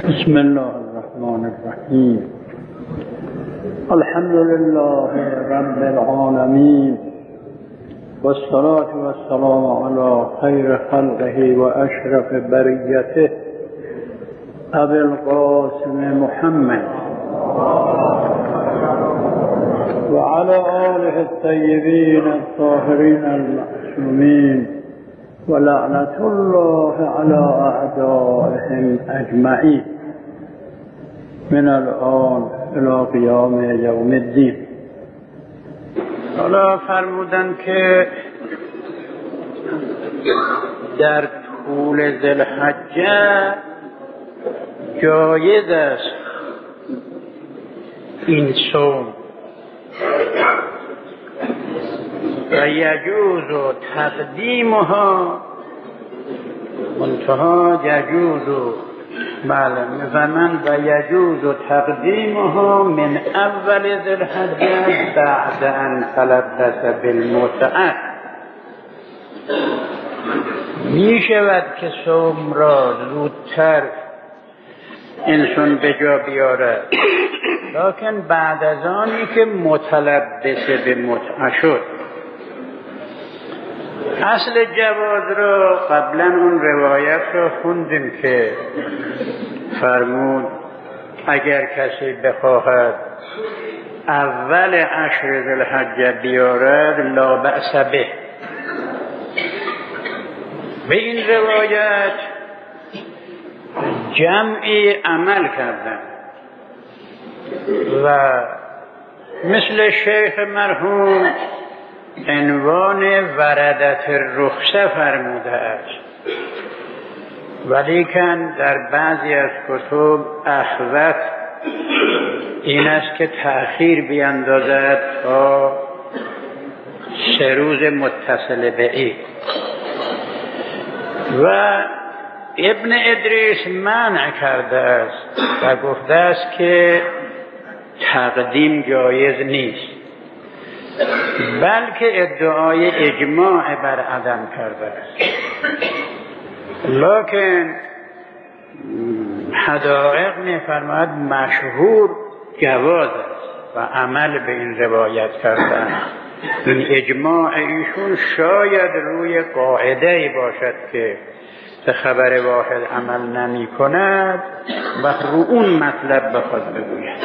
بسم الله الرحمن الرحیم. الحمد لله رب العالمین والصلاة والسلام علی خیر خلقه و اشرف بریته ابی القاسم محمد و علی آله الطیبین الطاهرین المعصومین و لعنت الله علی اعدائهم اجمعین من الان الی قیام یوم الدین. حالا فرمودن که در طول ذوالحجه جایز است این صوم و یجوز تقدیمها منتها یجوز میفرمند و یجوز تقدیمها من اول ذوالحجه بعد ان تلبس بالمتعه. می شود که صوم را زودتر انسان به جا بیارد، لکن بعد از آنی که متلبس به متعه شد. اصل جواز را قبلا اون روایت را خوندیم که فرمود اگر کسی بخواهد اول عشر ذوالحجه بیارد لا بأس به. به این روایت جمعی عمل کردن و مثل شیخ مرحوم عنوان وردت الرخصه فرموده است، ولیکن در بعضی از کتب احوط این است که تأخیر بیندازد تا 3 روز متصل به عید. و ابن ادریس منع کرده است و گفته است که تقدیم جایز نیست، بلکه ادعای اجماع بر عدم کرده است. لکن حدائق می‌فرماید مشهور جواز است و عمل به این روایت کردن. این اجماع ایشون شاید روی قاعده‌ای باشد که به خبر واحد عمل نمی کند و رو اون مطلب بخواد بگوید.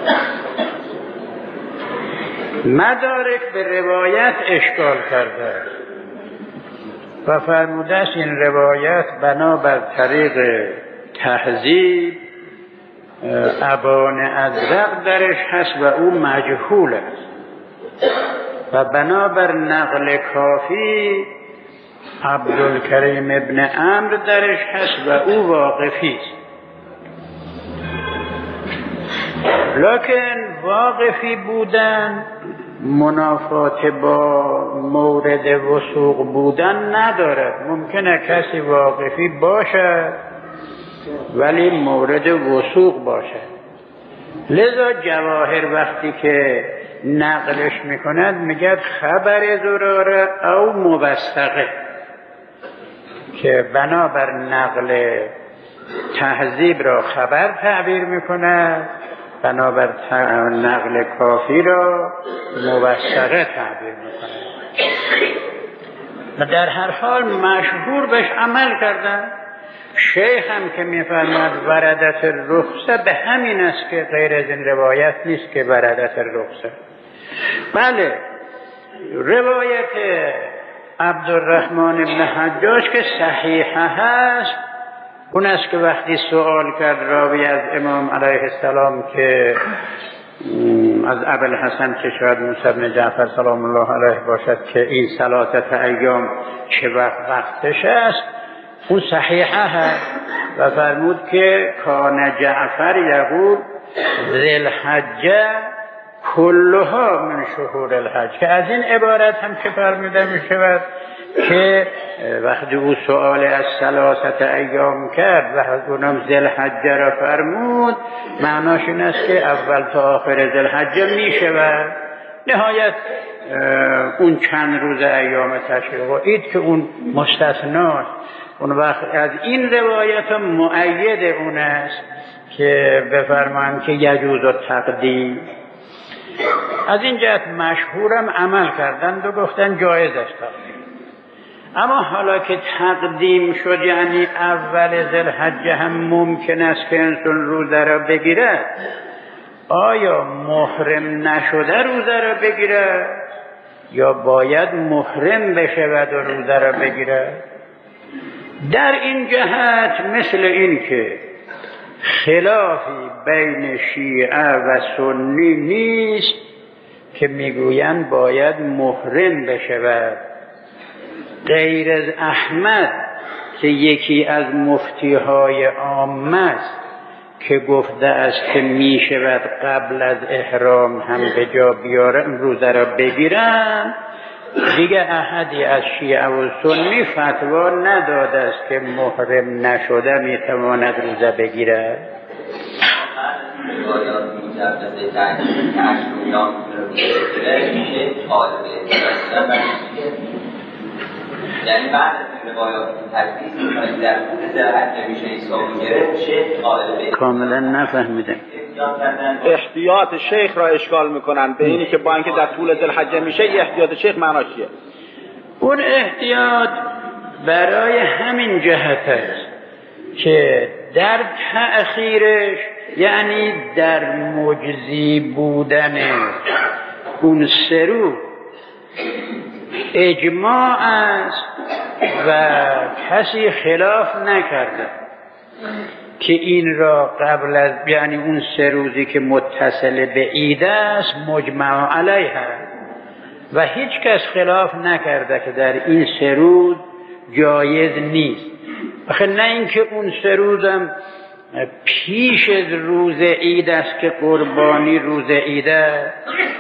مدارک به روایت اشکال کرده است و فرموده است این روایت بنابر طریق تهذیب ابان ازرق درش هست و او مجهول است و بنابر نقل کافی عبدالکریم ابن عمرو درش هست و او واقفی است. لکن واقفی بودن منافات با مورد وثوق بودن ندارد. ممکنه کسی واقفی باشد ولی مورد وثوق باشد. لذا جواهر وقتی که نقلش میکند میگه خبر زراره او موثقه، که بنابر نقل تهذیب را خبر تعبیر میکند، بنابر نقل کافی را موثقه تعبیر میکند. و در هر حال مشهور بهش عمل کردن. شیخ هم که میفرماد وردت الرخصه به همین است که غیر از این روایت نیست که وردت الرخصه. بله، روایت عبدالرحمن ابن حجاج که صحیحه هست، اون است که وقتی سوال کرد راوی از امام علیه السلام که از ابوالحسن که شاید موسی بن جعفر سلام الله علیه باشد که این 3 ایام چه وقتش است، اون صحیحه هست و فرمود که کان جعفر یقول ذوالحجه کلها من شهور الحج، که از این عبارت هم که فرموده می شود که وقتی او سؤال از 3 ایام کرد و از اونم ذوالحجه را فرمود، معناش این است که اول تا آخر ذوالحجه می شود. نهایت اون چند روز ایام تشریق و عید که اون مستثناست. اون وقت از این روایت مؤید اون است که بفرمایند که یجوز التقدیم. از این جهت مشهورم عمل کردند و گفتن جایز است تقدیم. اما حالا که تقدیم شد یعنی اول ذوالحجه هم ممکن است که انسان روزه را بگیرد، آیا محرم نشده روزه را بگیرد یا باید محرم بشود و روزه را بگیرد؟ در این جهت مثل این که خلافی بین شیعه و سنی نیست که میگویند باید محرم بشود. غیر از احمد که یکی از مفتیهای عامه است که گفته است که می شود قبل از احرام هم به جا بیارم روزه را بگیرم، دیگه احدی از شیعه و سنی فتوا نداده است که محرم نشده می تواند روزه بگیرد. یعنی بعد از روایات تدریس در طول ذوالحجه میشه حساب گرفت شیخ قائل کاملا نفهمیدم. احتیاط شیخ را اشکال میکنن به اینی که با اینکه در طول ذوالحجه میشه احتیاط شیخ معناش چیه؟ اون احتیاط برای همین جهت است که در تأخیرش یعنی در مجزی بودن اون سرو اجماع است و کسی خلاف نکرده که این را قبل از یعنی اون 3 روزی که متصل به عید است مجمع علیه و هیچ کس خلاف نکرده که در این 3 روز جایز نیست. آخه نه اینکه اون 3 روزم پیش از روز عید است که قربانی روز عید است،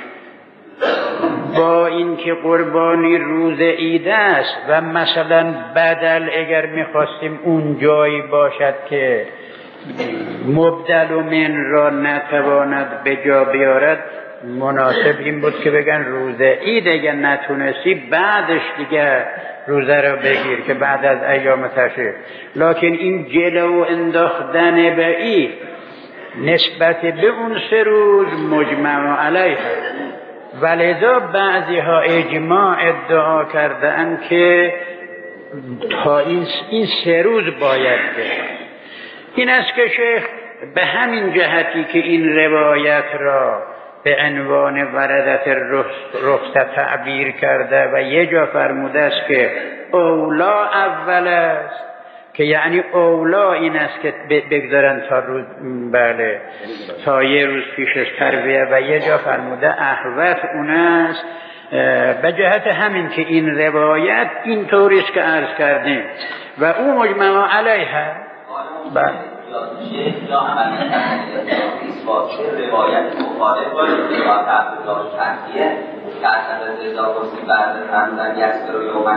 با اینکه قربانی روز عید است و مثلا بدل اگر میخواستیم اون جایی باشد که مبدل و من را نتواند به جا بیارد، مناسب این بود که بگن روز عید اگر نتونستی بعدش دیگه روزه را بگیر که بعد از ایام تشریق. لکن این جلو انداختن به عید نسبت به اون 3 روز مجمع علیه، ولذا بعضی ها اجماع ادعا کردند که تا این 3 روز باید بگیر. این است که شیخ به همین جهتی که این روایت را به عنوان وردت رخصت تعبیر کرده و یه جا فرموده است که اولا اول است، که یعنی اولا این است که بگذارن تا روز بله تا یه روز پیش از ترویه، و یه جا فرموده احوت اون است. به جهت همین که این روایت این طوریست که عرض کردیم و او مجمع علیه بله یا عمل تحریص با چه روایت مخالف باید روایت عبدالله شرطیه که اصلا رضا گفتی بعد رمضان یسر و یومن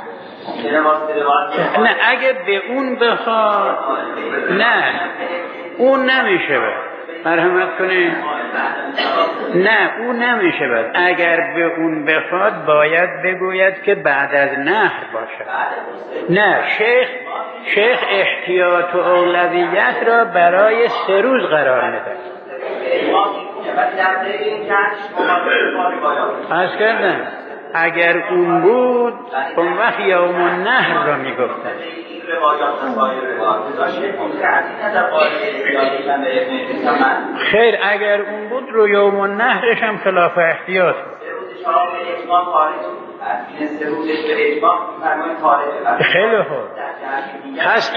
نه اگه به اون بخواد نه اون نمیشه مرحمت کنه، نه اون نمیشه بد. اگر به اون بخواد باید بگوید که بعد از نهر باشد. نه شیخ احتیاط و اولویت را برای 3 روز قرار میده. عرض کردم اگر اون بود اون وقت یوم النحر را میگفتن. خیر اگر اون بود رو یوم النحرش هم خلاف احتیاط بود. خیلی خوب. پس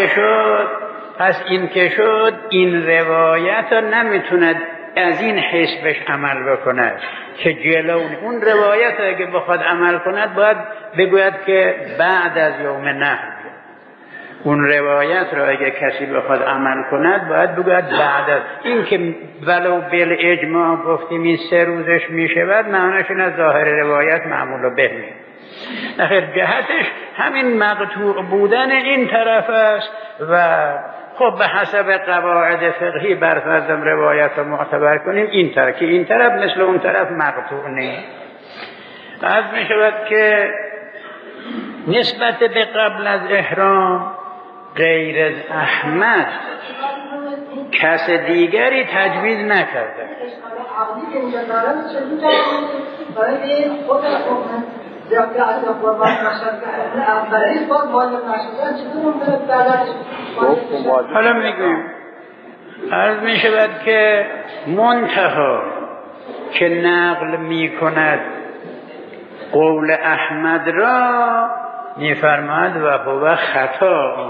این که شد این روایت را نمیتوند از این حیث بهش عمل بکند که جلو اون روایت اگه بخواد عمل کند باید بگوید که بعد از یوم نحر. اون روایت را اگه کسی بخواد عمل کند باید بگوید بعد از این که ولو بل اجماع گفتیم این 3 روزش میشود، معناش این از ظاهر روایت معمول و به می نخیر جهتش همین مقطوع بودن این طرف است و خب به حسب قواعد فقهی برفرضم روایت رو معتبر کنیم این طرف، که این طرف مثل اون طرف مقطوع نیست. از می شود که نسبت به قبل از احرام غیر از احمد کس دیگری تجویز نکرده. حالا میگویم عرض می شود که منتها که نقل می کند قول احمد را می فرماید و هو خطا،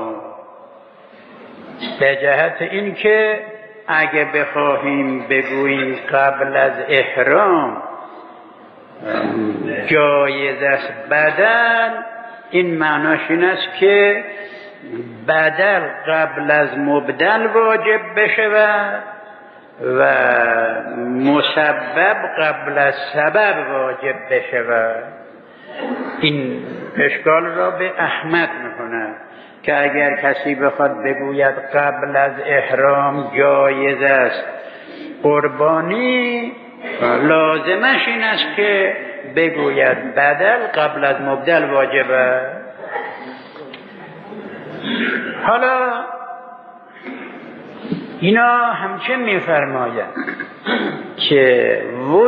به جهت این که اگه بخواهیم بگوییم قبل از احرام جایز است بدل، این معناش این است که بدل قبل از مبدل واجب بشود و مسبب قبل از سبب واجب بشود. این اشکال را به احمد میکنه که اگر کسی بخواد بگوید قبل از احرام جایز است قربانی، لازمش این است که بگوید بدل قبل از مبدل واجبه. حالا اینا همچه میفرمایند که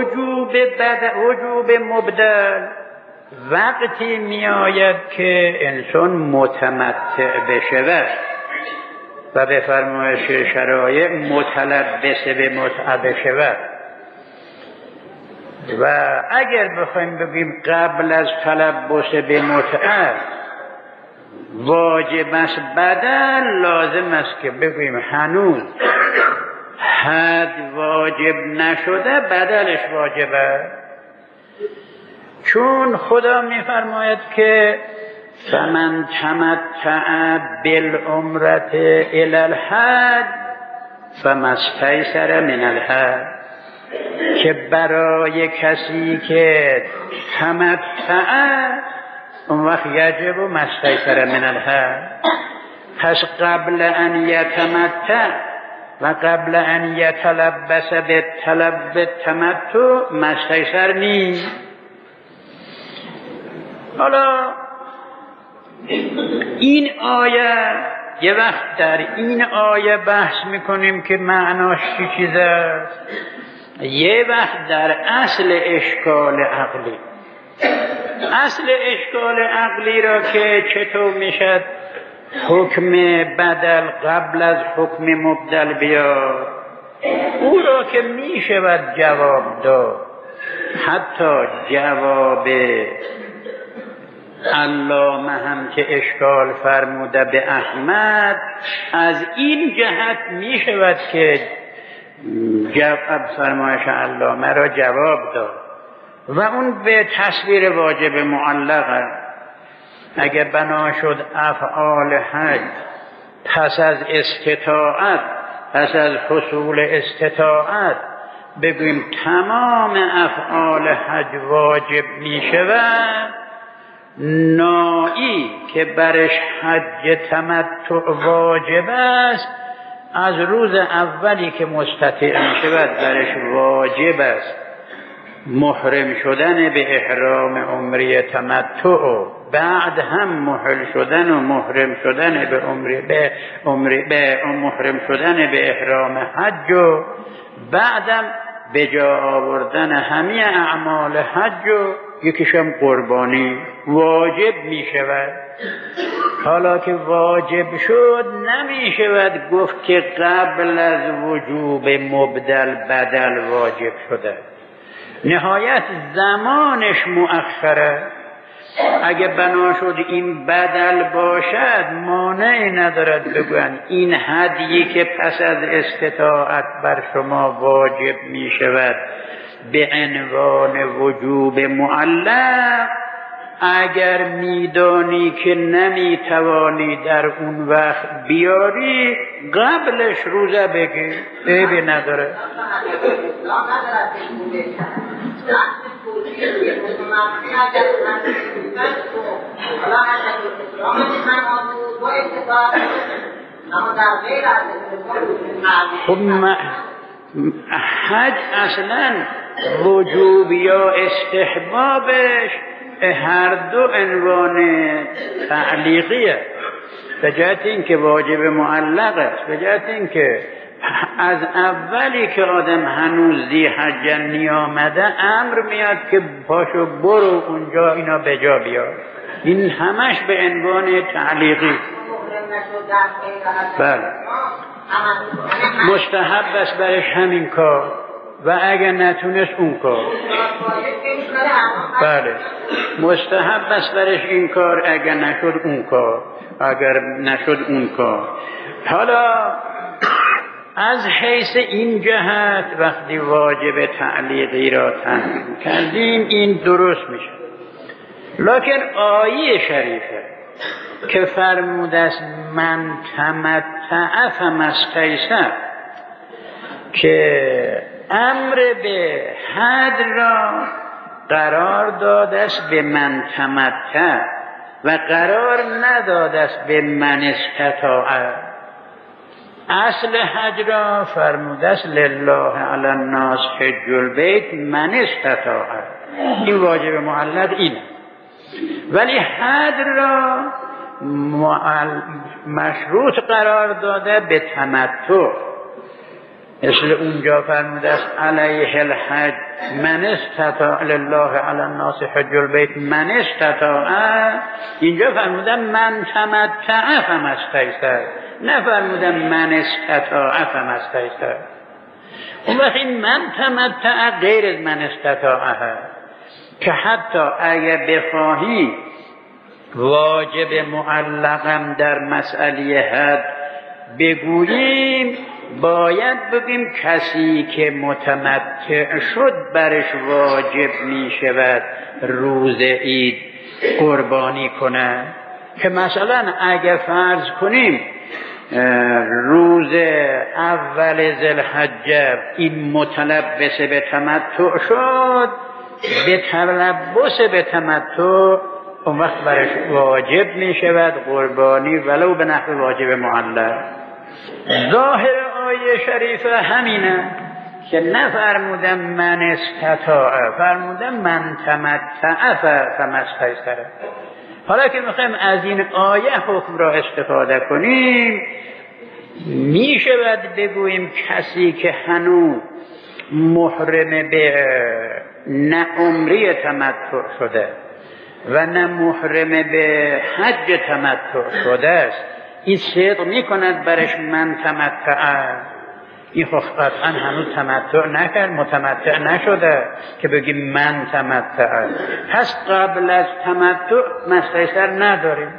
وجوب مبدل وقتی میآید که انسان متمتع بشود و به فرمایش شرایع متلبس به متعه بشود. و اگر بخوایم بگیم قبل از تلبس به متعه واجب است بدل، لازم است که بگوییم هنوز حد واجب نشده بدلش واجبه، چون خدا میفرماید که فمن تمتع بالعمرة الی الحج فما استیسر من الحج، که برای کسی که تمتع اون وقت یجب ما استیسر من الحج. پس قبل ان یتمتع و قبل ان یتلبس بالتمتع ما استیسر نیست. حالا این آیه یه وقت در این آیه بحث میکنیم که معناش چی چیز است، یه وقت در اصل اشکال عقلی. اصل اشکال عقلی را که چطور میشد حکم بدل قبل از حکم مبدل بیاد، او را که میشود جواب داد. حتی جواب علامه هم که اشکال فرموده به احمد از این جهت می شود که جواب فرمایش علامه را جواب داد و اون به تصویر واجب معلقه. اگر بنا شد افعال حج پس از استطاعت، پس از حصول استطاعت بگوییم تمام افعال حج واجب می شود، نایی که برش حج تمتع واجب است از روز اولی که مستطیع می شود برش واجب است محرم شدن به احرام عمره تمتع، بعد هم محل شدن و محرم شدن به محرم شدن به احرام حج و بعدم به جا آوردن همه اعمال حج و یکیشم قربانی واجب می شود. حالا که واجب شد نمی شود گفت که قبل از وجوب مبدل بدل واجب شده، نهایت زمانش مؤخره. اگه بنا شد این بدل باشد مانعی ندارد بگویند این هدیی که پس از استطاعت بر شما واجب می شود به عنوان وجوب معلق، اگر میدانی که نمیتوانی در اون وقت بیاری قبلش روزه بگی، عیبی نداره. خب حج اصلا وجوب یا استحبابش هر دو عنوان تعلیقیه، به جهت این که واجب معلق است، به جهت این که از اولی که آدم هنوز ذی حجه نیامده امر میاد که پاشو برو اونجا اینا به جا بیار. این همش به عنوان تعلیقی. بله مستحب است برش همین کار و اگر نتونست اون کار. بله مستحب است برش این کار اگر نشد اون کار، اگر نشد اون کار. حالا از حیث این جهت وقتی واجب تعلیقی را تنظیم کردیم این درست میشه. لکن آیه شریفه که فرموده است من تمتع فمستیسر، که امر به حد را قرار داده است به من تمتع و قرار نداده است به من استطاع. اصل حج را فرموده است لله علی الناس حج البیت من استطاع، این واجب معلق اینه. ولی حد را مشروط قرار داده به تمتع، مثل اونجا فرموده است علیه الحج من استطاع لله علی الناس حج البیت من استطاع، اینجا فرموده من تمتع فمستیسر، نه فرموده من استطاع فمستیسر. اون وقت این من تمتع غیر از من استطاع که حتی اگر بخواهی واجب معلقم در مسئله حد بگوییم باید بگیم کسی که متمتع شد برش واجب می شود روز عید قربانی کنه. که مثلا اگر فرض کنیم روز اول ذوالحجه این متلبس به تمتع شد، به تلبس به تمتع اون وقت برش واجب می شود قربانی ولو به نحو واجب معلق. ظاهر آیه شریفه همینه که نفرمودم من استطاع، فرمودم من تمتع فمستیسر. حالا که میخوایم از این آیه حکم را استفاده کنیم می شود بگوییم کسی که هنوز محرم به نه عمره تمتع شده و نه محرم به حج تمتع شده است، این صدق می کند برش من تمتع. این قطعا هنوز تمتع نکرد، متمتع نشده که بگیم من تمتع. پس قبل از تمتع مستیسر نداریم.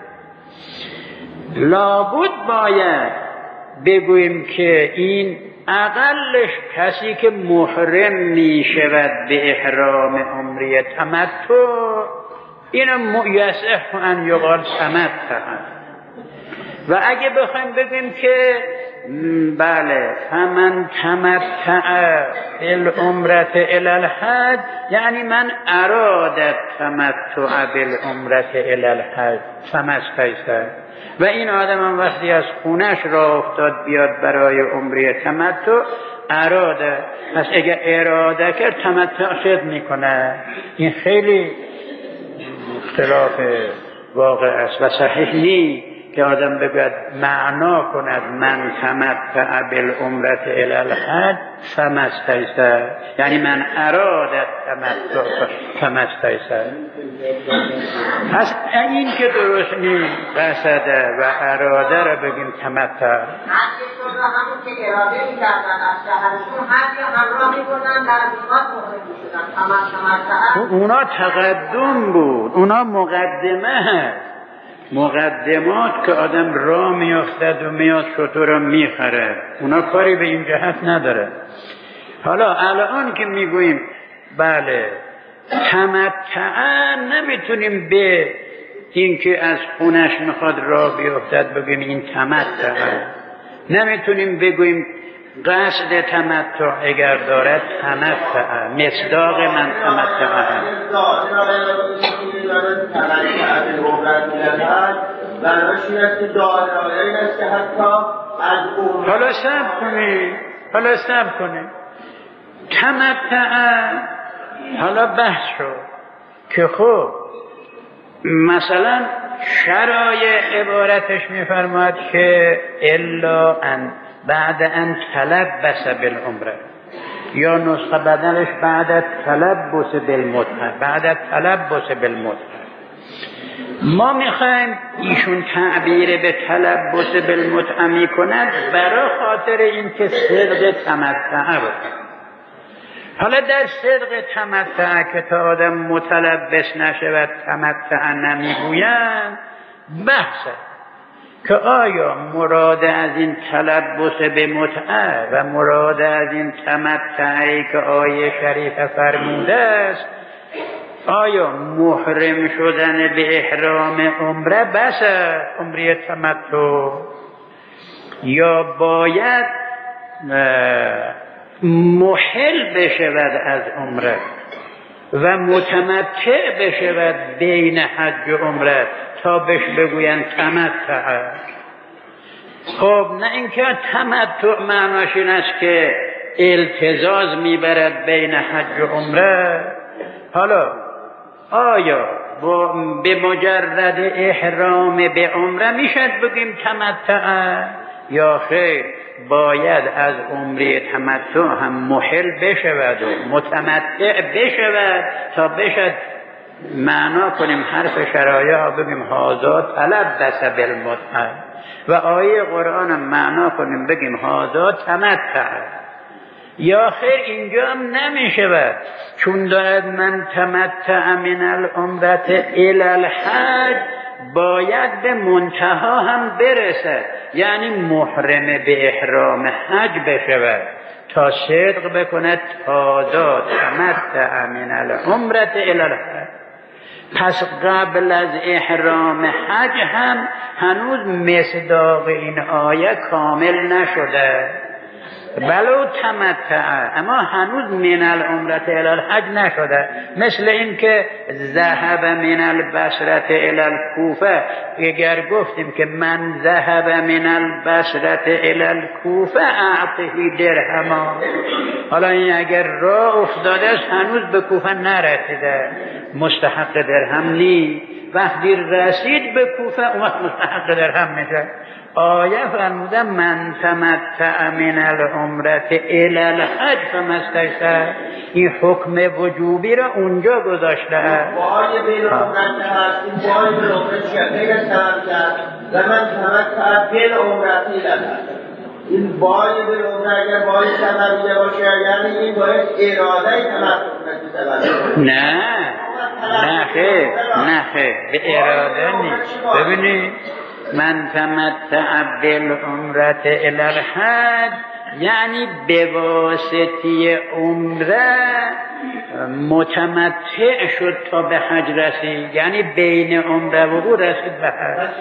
لابد باید بگوییم که این اقلش کسی که محرم می شود به احرام عمره تمتع، اینم یصح ان یقال تمتع. و اگه بخوایم بگیم که بله فمن تمتع بالعمره الی الحج، یعنی من اراد تمتع بالعمره الی الحج فمستیسر. و این آدم هم وقتی از خونش را افتاد بیاد برای عمره تمتع اراده، پس اگر اراده کرد تمتع شد میکنه. این خیلی اختلاف واقع است و صحیح نیست که آدم بگوید معنا کند من تمتع بالعمره الی الحج فمستیسر، یعنی من اراد تمتع فمستیسر. پس این که درست نیست، قصده و اراده را بگیم تمتع. همون که اراده می‌کردن از شهرشون حج همراه می‌بردن در میقات محرم می‌شدن. اونا تقدم بود، اونا مقدمه، مقدمات که آدم راه میافتد و میاد شطور را میخره، اونا کاری به این جهت نداره. حالا الان که میگوییم بله تمتع، نمیتونیم به این که از خونش میخواد راه بیافتد بگیم این تمتع. نمیتونیم بگوییم قصد تمتع اگر دارد تمتع، مصداق من تمتع. حالا صبر کنید تمتع. حالا بحث شد که خب مثلا شرایع عبارتش میفرماد که الا ان بعد ان تلبس بالعمره، یا نسخه بدلش بعد تلبس بالمتعه، بعد تلبس بالمتعه. ما میخوایم ایشون تعبیر به تلبس بالمتعه میکند برای خاطر اینکه صدق تمتع بکند. حالا در صدق تمتع که تا آدم متلبس نشود تمتع نمیگویند، بحثه که آیا مراد از این تلبس به متعه و مراد از این تمتعی که آیه شریفه فرموده است، آیا محرم شدن به احرام عمره بس عمره تمتع، یا باید محل بشود از عمره و متمتع بشود بین حج و عمره تا بهش بگوین تمتع؟ خب نه اینکه تمتع معناش این است که التزاز میبرد بین حج و عمره. حالا آیا به مجرد احرام به عمره میشد بگیم تمتع، یا خیر باید از عمره تمتع هم محل بشود و متمتع بشود تا بشد معنا کنیم حرف شرایع بگیم هذا تلبس بالمتعه، و آیه قرآن هم معنا کنیم بگیم هذا تمتع. یا خیر اینجا هم نمیشود، چون دارد من تمتع من العمرة الی الحج باید به منتها هم برسد، یعنی محرم به احرام حج بشود تا صدق بکند هذا تمتع من العمرة الی الحج. پس قبل از احرام حج هم هنوز مصداق این آیه کامل نشده، ولو تمتع، اما هنوز من العمرة الی الحج نشده. مثل این که ذهب من البصرة الی الکوفه، اگر گفتیم که من ذهب من البصرة الی الکوفه اعطه درهما، حالا این اگر راه افتاده است هنوز به کوفه نرسیده، مستحق درهم نی، وقتی رسید به کوفه اون وقت مستحق درهم میشه. آیه فرموده من تمتع من العمرة الی الحج فمستیسر، این حکم وجوبی را اونجا گذاشته. وای بین عمرت هست، وای بین عمرت غیر تمتع و من تمتع بین عمرت الی الحج. این وای بین عمرت اگر وای سببیه باشه، یعنی این باید اراده تمتع. نه خیر به اراده نیست. ببینید من تمتع بالعمرة الی الحج یعنی به واسطه عمره متمتع شد تا به حج رسید، یعنی بین عمره و او رسید به حج.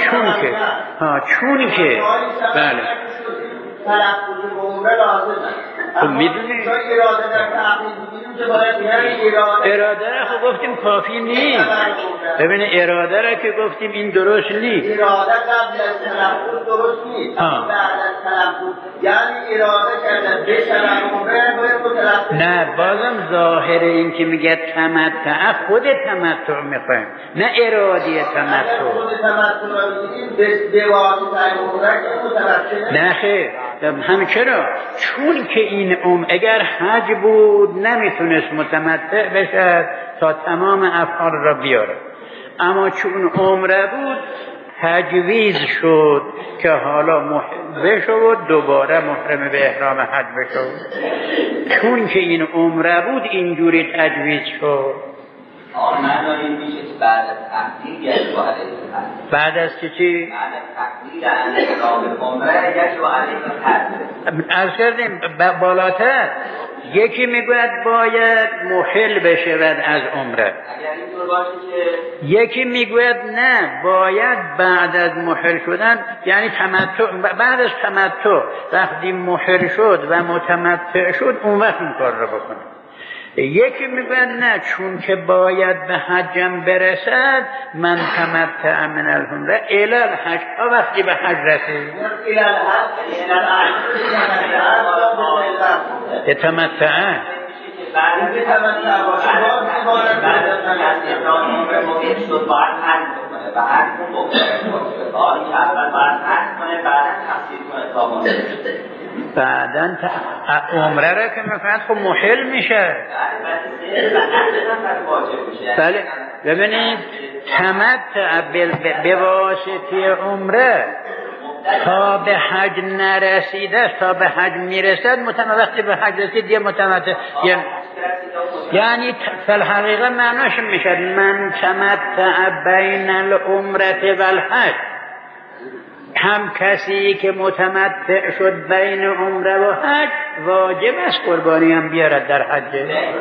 چون که بله تلفظ عمره لازمه. خب میدونی اراده را خب گفتیم کافی نیست. ببینه اراده را که گفتیم این درست نیست. اراده قبل از تلفظ درست نیست، بعد از تلفظ یعنی اراده کردن به سبب عمره باید متلفظ. نه بازم ظاهر این که میگه تمتع خود تمتع میخوایم، نه ارادی تمتع. خود تمتع را میگیم به واسطه عمره که متلفظ. نه خیر هم چرا؟ چون که این اگر حج بود نمیتونست متمتع بشه تا تمام افعال را بیاره، اما چون عمره بود تجویز شد که حالا بشه و دوباره محرم به احرام حج بشه. چون که این عمره بود اینجوری تجویز شد. معنی میشه که بعد از تحقیق یجب علیه الحج. بعد از چی؟ بعد از تحقیق انجام عمره یجب علیه الحج. عرض کردیم بالاتر یکی میگوید باید محل بشود از عمره، اگر اینطور باشه که یکی میگوید نه باید بعد از محل شدن، یعنی تمتع، بعد از تمتع وقتی محل شد و متمتع شد اون وقت این کار رو بکنه. یکی میگوید نه چون که باید به حجم برسد من تمتع من العمره الی الحج تا وقتی به حج رسید تمتع. بعد به تمتع باشه باز عبارت شد باید حد بکنه و حد بکنه باید که اول باید حد کنه بعدا تفسیر کنه تا مانده بعدا عمره را که میکنند خب محل میشه. بله ببینید تمتع به واسطه عمره تا به حج نرسیده، تا به حج میرسد وقتی به حج رسید یه متمتع، یعنی فالحقیقه معناش میشه من تمتع بین العمره و الحج، هم کسی که متمتع شد بین عمره و حج واجب است قربانی هم بیارد در حج.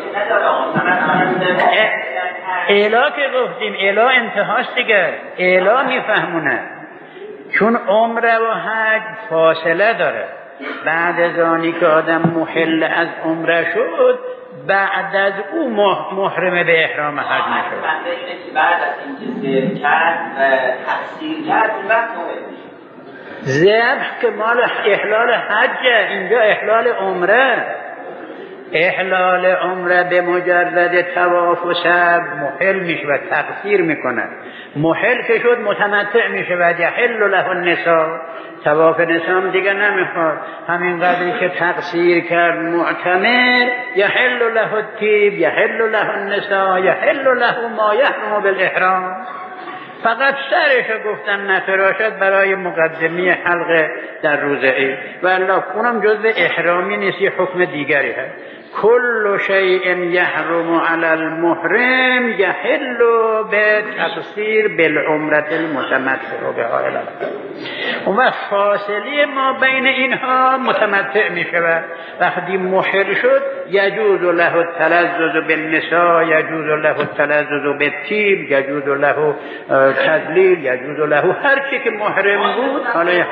الا که گفتیم الا انتهاست دیگه، الا میفهمونه چون عمره و حج فاصله داره. بعد از آنی که آدم محل از عمره شد بعد از او محرم به احرام حج میشود. بعد از اینکه ذبح کرد تفسیر کرد اون وقت محرم میشه. ذبح که مال احلال حجه، اینجا احلال عمره. احلال عمره به مجرد طواف و سعی محل میشه و تقصیر میکنه. محل که شد متمتع میشه و یحل له النساء، طواف نساء دیگه نمیخواد. همین قدری که تقصیر کرد معتمر یحل له الطیب یحل له النساء یحل له ما یحرم بالاحرام. فقط سرشو گفتن نتراشد برای مقدمی حلقه در روز عید و الله اونم جزء احرامی نیست، یه حکم دیگری هست. کل شیء یحرم علی المحرم یحل بالتقصیر بالعمره المتمتع بها الی الحج. اون وقت فاصله ما بین اینها متمتع می شود. وقتی محل شد یجوز له التلذذ بالنساء یجوز له التلذذ بالطیب یجوز له تدلیل یجوز له هر چی که محرم بود. حالا یه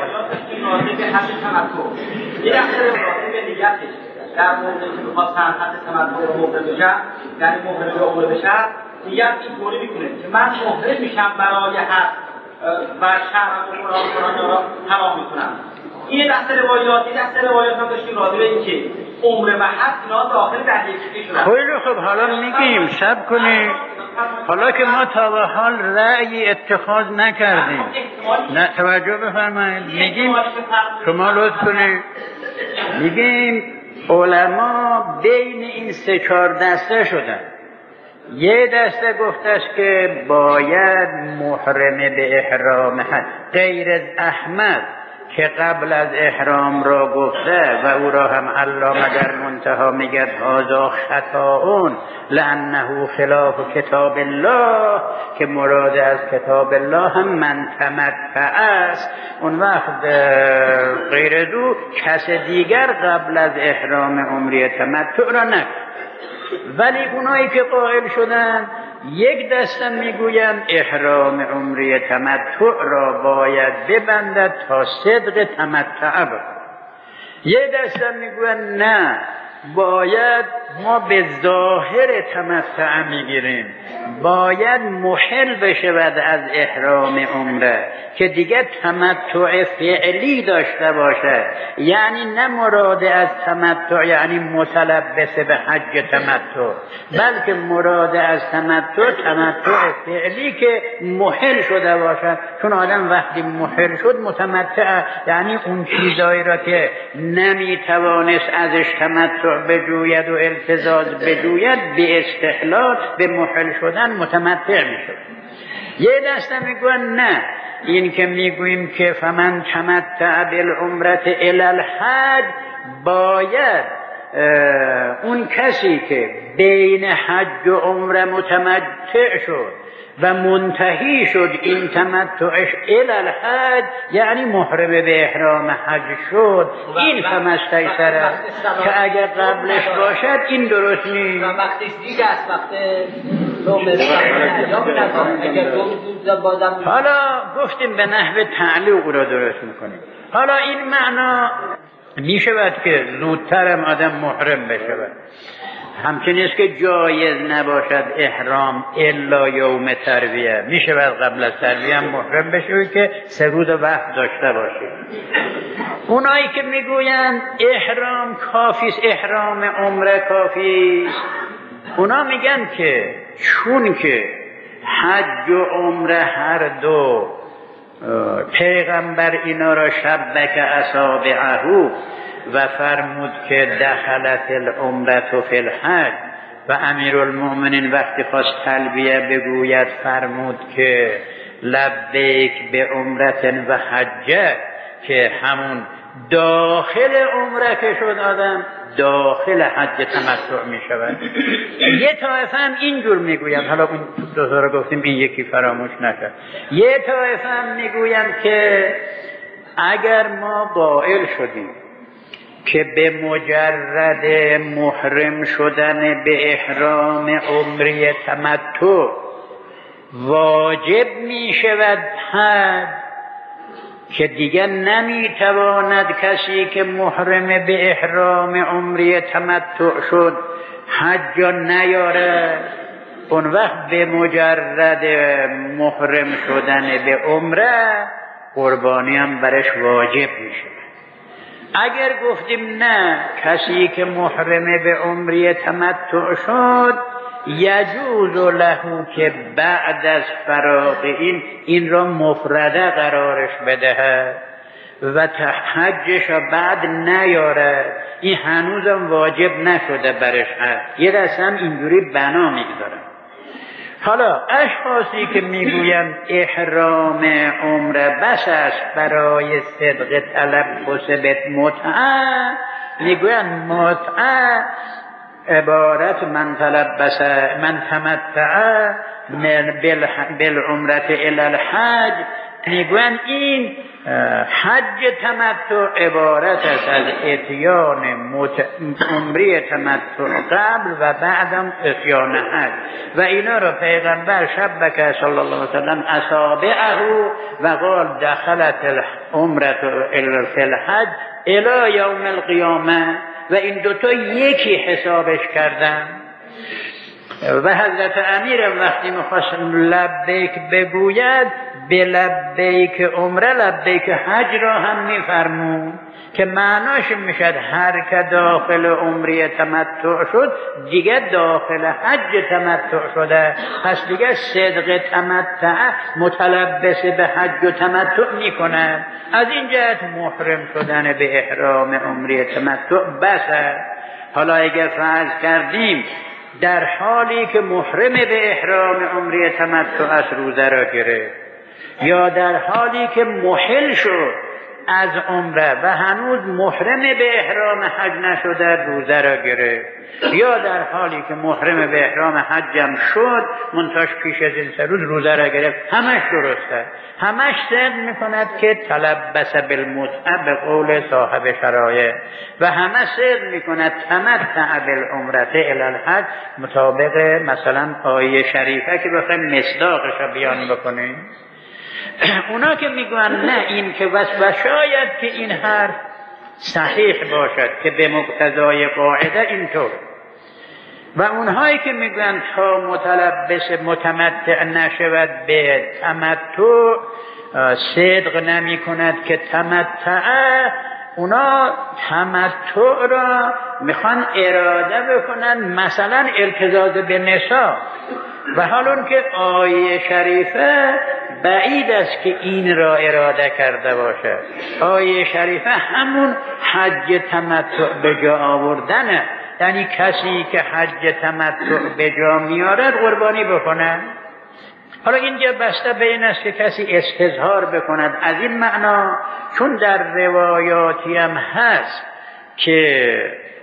در موردی که میخواد سرحد تمتع رو محرم بشم، یعنی محرم رو عمره بشم، دیگر اینطوری میکنه که من محرم میشم برای حج و شهر و قرآن را تمام میکنم. این دست روایات هم داشتیم راضی به این که عمره و حج اینا داخل در یکی شدن. خیلی خب حالا میگیم صبر کنید. حالا که ما تا به حال رأی اتخاذ نکردیم، نه توجه بفرمایید، میگیم شما لطف کنید، میگیم علما بین این 3-4 دسته شدن. یه دسته گفته است که باید محرم به احرام حج غیر از احمد که قبل از احرام را گفته و او را هم علامه در منتها میگه هذا خطاون لانه خلاف کتاب الله، که مراد از کتاب الله هم من تمتع است. اون وقت غیر دو کس دیگر قبل از احرام عمره تمتع را نکرد. ولی اونایی که قائل شدن یک دسته میگویند احرام عمره تمتع را باید ببندد تا صدق تمتع بکند. یک دسته میگویند نه، باید ما به ظاهر تمتع میگیریم، باید محل بشود از احرام عمره که دیگه تمتع فعلی داشته باشه، یعنی نه مراد از تمتع یعنی متلبس به حج تمتع، بلکه مراد از تمتع فعلی که محل شده باشد. چون آدم وقتی محل شد متمتع یعنی اون چیزایی را که نمیتوانست ازش تمتع بجوید و التزاز بجوید به استحلال به محل شدن متمتع میشه. یه دسته میگوین نه، این که میگوییم که فمن تمتع بالعمره الی الحج، باید اون کسی که بین حج و عمره متمتع شد و منتهی شد این تمتعش الی الحج یعنی محرم به احرام حج شد، این فمستیسره که اگر قبلش باشد این درست نیست. وقتی دیگه است وقت حالا گفتیم به نحو تعلیق را درست میکنیم. حالا این معنا میشود که زودترم آدم محرم بشود. همچنین است که جایز نباشد احرام الا یوم ترویه. میشه بعد قبل از ترویه هم محرم بشوی که 3 روز وقت داشته باشی. اونایی که میگویند احرام کافیست، احرام عمره کافیست، اونا میگن که چون که حج و عمره هر دو پیغمبر اینا را شبک اصابعه و فرمود که دخلت العمره فی الحج و امیرالمؤمنین وقتی خواست تلبیه بگوید فرمود که لبیک به عمرة و حجه، که همون داخل عمره که شد آدم داخل حج تمتع می شود. یه طایفه هم اینجور می گوید، حالا اون دو تا رو گفتیم این یکی فراموش نشد. یه طایفه هم می گوید که اگر ما قائل شدیم که به مجرد محرم شدن به احرام عمره تمتع واجب می شود حج، که دیگر نمیتواند کسی که محرم به احرام عمره تمتع شد حج نیاره، اون وقت به مجرد محرم شدن به عمره قربانی هم برش واجب میشه. اگر گفتیم نه، کسی که محرم به عمره تمتع شد یجوز له که بعد از فراغ این را مفرده قرارش بدهد و حجش را بعد نیارد، این هنوزم واجب نشده برش هست، یه دست هم اینجوری بنا میگذارن. حالا اشخاصی که میگویند احرام عمره بس است برای صدق تلبس به متعه، میگویند متعه عبارت من تمتع بالعمرة الى الحج، میگویند این حج تمتع عبارت است از اتیان عمره تمتع قبل و بعدم اتیان حج، و اینا را پیغمبر شبک صلی الله علیه وسلم اصابعه و قال دخلت العمره فی الحج الی یوم القیامه، و این دوتا یکی حسابش کردن. و حضرت امیر وقتی میخواست لبیک بگوید به لبیک عمره لبیک حج را هم میفرمون، که معناش میشد هر که داخل عمره تمتع شد دیگه داخل حج تمتع شده، پس دیگه صدق تمتع متلبس به حج و تمتع میکنه. از این جهت محرم شدن به احرام عمره تمتع بسه. حالا اگر فرض کردیم در حالی که محرم به احرام عمره تمتع از روزه را گرفت، یا در حالی که محل شد از عمره و هنوز محرم به احرام حج نشده روزه را گرفت، یا در حالی که محرم به احرام حجم شد منتاش پیش از این 3 روز روزه را گرفت، همش درسته، همش صدق میکند که تلبس بالمتعه به قول صاحب شرایع، و همه صدق میکند تمتع بالعمره الی الحج مطابق مثلا آیه شریفه که بخوایم مصداقش را بیان بکنیم. اونا که میگوین نه این که و شاید که این حرف صحیح باشد که به مقتضای قاعده اینطور، و اونهایی که میگوین تا متلبس متمتع نشود به تمتع صدق نمی کند که تمتع، اونا تمتع را میخوان اراده بکنن مثلا التزاز به نساء، و حالون که آیه شریفه بعید است که این را اراده کرده باشه. آیه شریفه همون حج تمتع به جا آوردنه، یعنی کسی که حج تمتع به جا میارد قربانی بکنه. حالا اینجا بسته به این است که کسی استظهار بکند از این معنا، چون در روایاتی هم هست که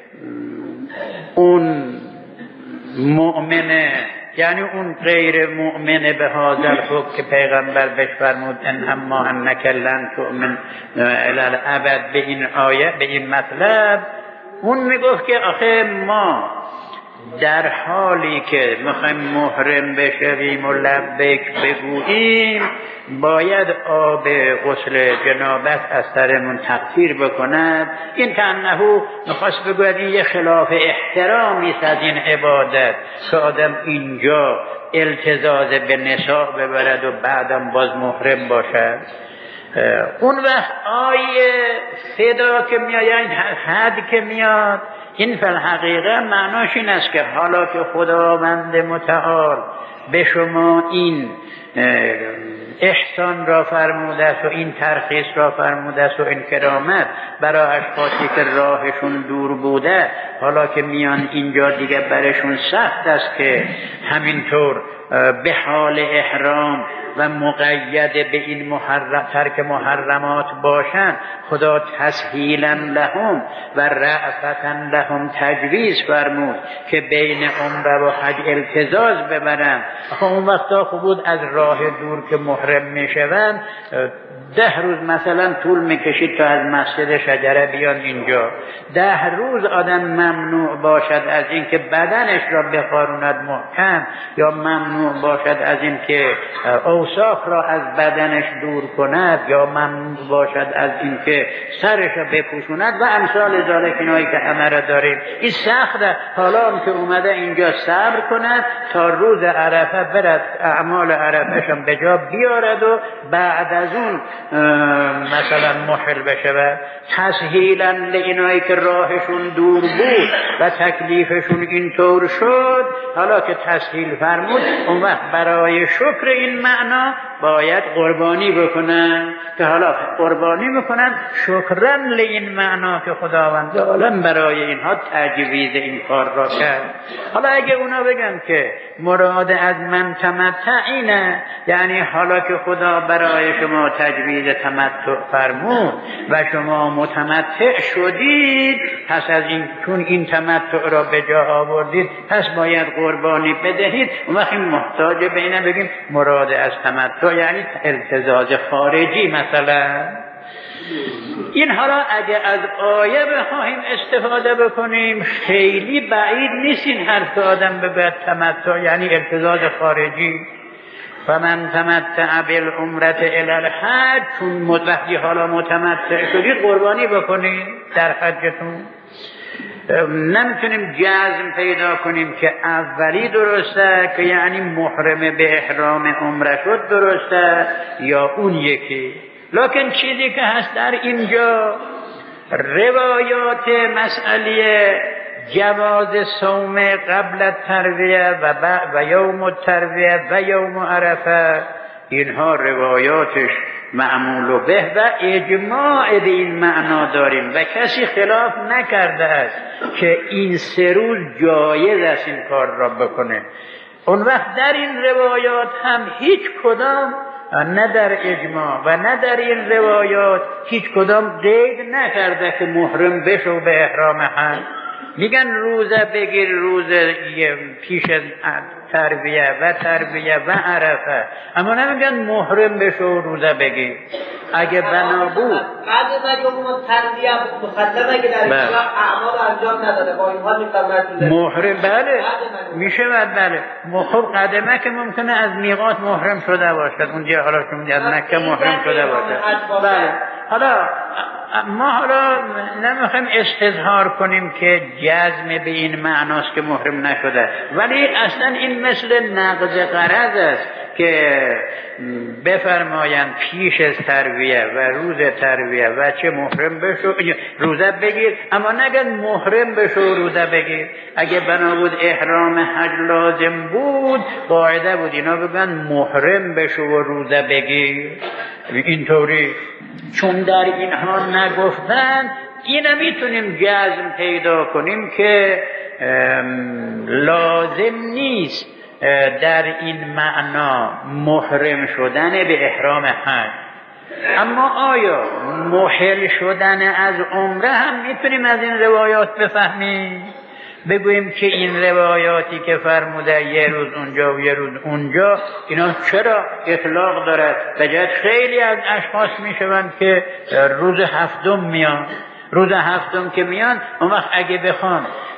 اون مؤمنه، یعنی اون غیر مؤمن به هذا الحکم که پیغمبر بهش فرمود ان اما انک لن تؤمن الی الابد، به این آیه به این مطلب اون میگفت که آخه ما در حالی که میخوایم محرم بشویم و لبیک بگوییم باید آب غسل جنابت از سرمون تقطیر بکند. این که انهو میخواست بگوید این یه خلاف احترامی از این عبادت که آدم اینجا التزاز به نساء ببرد و بعدم باز محرم باشد. اون وقت آیه فدا که میاد، یعنی حد که میاد، این فی الحقیقه معناش این است که حالا که خداوند متعال به شما این احسان را فرموده است و این ترخیص را فرموده است و این کرامت برای اشخاصی که راهشون دور بوده، حالا که میان اینجا دیگه برشون سخت است که همینطور به حال احرام و مقید به این ترک محرمات باشند، خدا تسهیلا لهم و رأفتا لهم تجویز فرمود که بین عمره و حج التزاز ببرن. اون وقتا خوب بود از راه دور که محرم میشوند 10 روز مثلا طول میکشید تا از مسجد شجره بیان اینجا. 10 روز آدم ممنوع باشد از اینکه بدنش را بخاروند محکم، یا ممنوع باشد از اینکه اوساخ را از بدنش دور کند، یا ممنوع باشد از اینکه سرش را بپوشوند و امثال ذالک، اینایی که همه را داریم. این سخته. حالا هم که اومده اینجا صبر کند تا روز عرفه برد اعمال عرفه‌ش هم به جا بیارد و بعد از اون مثلا محل بشه. تسهیلا لینایی که راهشون دور بود و تکلیفشون اینطور شد، حالا که تسهیل فرمود، اون وقت برای شکر این معنا باید قربانی بکنن، که حالا قربانی میکنن شکرا لین معنا که خداوند عالم برای اینها تجویز این کار را کرد. حالا اگه اونا بگن که مراد از من تمتع اینه، یعنی حالا که خدا برای شما تجویز تمتع فرمود و شما متمتع شدید، پس از این چون این تمتع را به جا آوردید پس باید قربانی بدهید، اون وقت محتاج به اینه بگیم مراد از تمتع یعنی التزاز خارجی مثلا. این حالا اگه از آیه بخواهیم استفاده بکنیم خیلی بعید نیست این حرف که آدم بگوید تمتع یعنی التزاز خارجی. فمن تمتع بالعمرة الی الحج، چون وقتی حالا متمتع شدید قربانی بکنید در حجتون. نمیتونیم جزم پیدا کنیم که اولی درسته که یعنی محرم به احرام عمره شد درسته یا اون یکی. لکن چیزی که هست در اینجا روایات مسئله جواز صوم قبل الترویه و یوم الترویه و یوم عرفه، اینها روایاتش معمول به و اجماع به این معنا داریم و کسی خلاف نکرده است که این 3 روز جایز است این کار را بکنه. اون وقت در این روایات هم هیچ کدام، نه در اجماع و نه در این روایات، هیچ کدام قید نکرده که محرم بشو به احرام حج. میگن روزه بگیر، روزه پیش ترویه و عرفه، اما نمیگن محرم بشو روزه بگیر. اگه بنا بود بعد از یوم ترویه مسلمه که در اسلام اعمال انجام نداده با این حال میتونه محرم بله میشه. بله خب قدمه که ممکنه از میقات محرم شده باشد اونجا، حالا چون از مکه محرم شده باشد. بله حالا ما نمیخوایم استظهار کنیم که جزم به این معناست که محرم نشده، ولی اصلا این مثل نقض قرض است که بفرمایند پیش از ترویه و روز ترویه و چه محرم بشو روزه بگیر، اما نگن محرم بشو روزه بگیر. اگه بنا بود احرام حج لازم بود قاعده بود اینا بگن محرم بشو و روزه بگیر. اینطوری چون در اینها نگفتن، اینا میتونیم جزم پیدا کنیم که لازم نیست در این معنا محرم شدن به احرام حج. اما آیا محل شدن از عمره هم میتونیم از این روایات بفهمیم؟ بگوییم که این روایاتی که فرموده یه روز اونجا و یه روز اونجا، اینا چرا اطلاق دارد؟ بجد خیلی از اشخاص میشوند که روز هفتم میان. روز هفتم که میان اون وقت اگه بخوان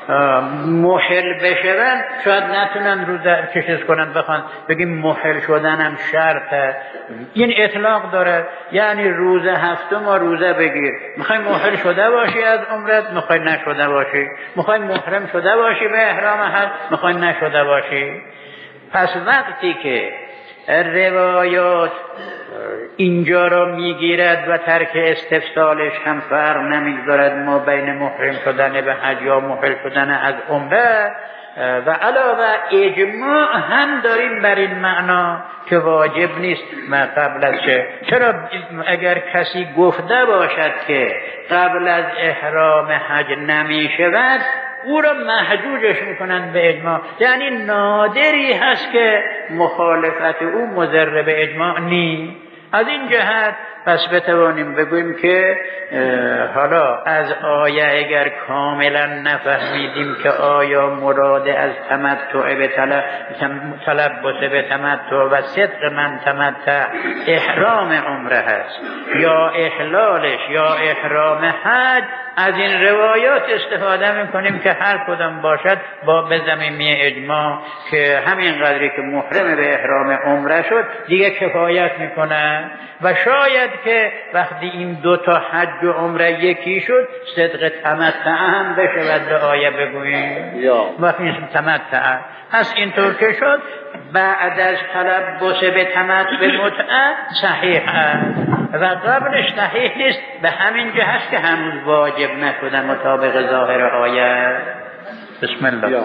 محل بشون شاید نتونن روزه چیز کنن بخوان بگیم محل شدنم شرطه. این اطلاق داره، یعنی روزه هفتم و روزه بگیر. میخوای محل شده باشی از عمرت، میخوای نشده باشی، میخوای محرم شده باشی به احرام حج، میخوای نشده باشی. پس وقتی که روایات اینجا را میگیرد و ترک استفسالش هم فرق نمیگذارد ما بین محرم شدن به حج یا محل شدن از عمره، و علاوه اجماع هم داریم بر این معنا که واجب نیست ما قبل از چرا اگر کسی گفته باشد که قبل از احرام حج نمی شود او را محجوجش میکنند به اجماع، یعنی نادری هست که مخالفت او مضر به اجماع نیست. از این جهت پس بتوانیم بگوییم که حالا از آیه اگر کاملا نفهمیدیم که آیا مراد از تمتع به تلبس به تمتع و صدق من تمتع احرام عمره هست یا احلالش یا احرام حج، از این روایات استفاده میکنیم که هر کدام باشد با به زمینه اجماع که همین قدری که محرم به احرام عمره شد دیگه کفایت میکنه. و شاید که وقتی این دو تا حج و عمره یکی شد صدق تمتع هم بشود به آیه بگوییم وقتی این تمتع پس اینطور که شد بعد از تلبس به تمتع به متعه صحیح و قبلش صحیح نیست، به همین جهت که هنوز واجب نشده مطابق ظاهر آیه. بسم الله.